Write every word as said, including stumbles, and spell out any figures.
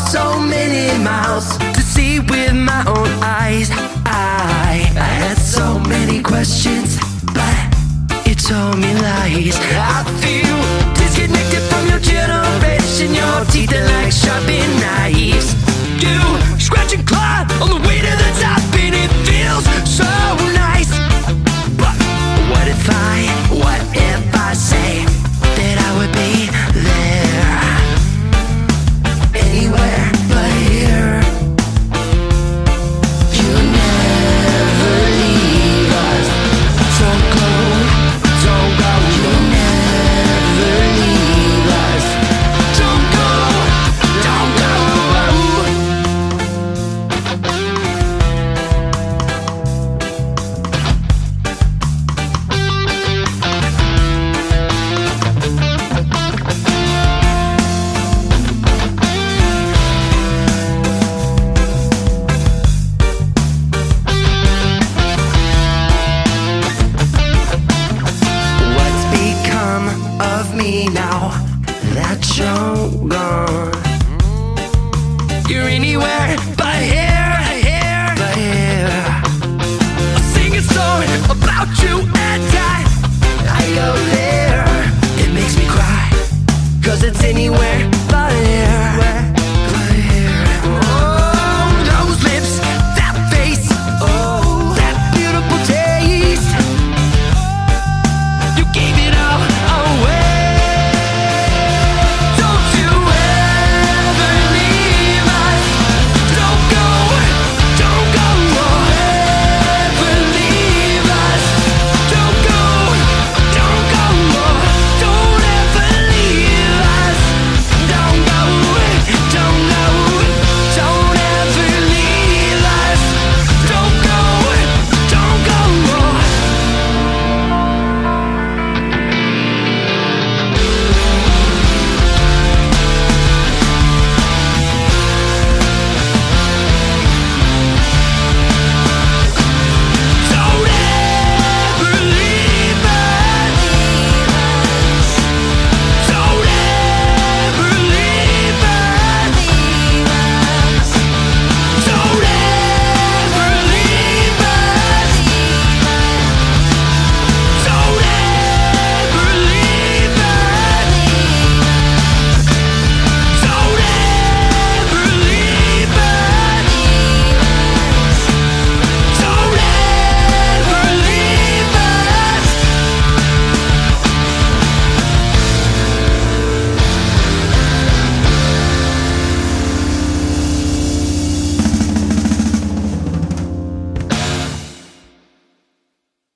so many miles to see with my own eyes. I, I had so many questions, but you told me lies. I feel disconnected from your generation. Your teeth are like sharpened knives. You scratch and claw on the way to the top, and it feels so nice. But what if I, what if I say that I would be there, anywhere but here? You never leave us. Don't go, don't go. You never leave us. Don't go, don't go. What's become of me now that you're gone? You're anywhere but here, here, but here. I'll sing a song about you and I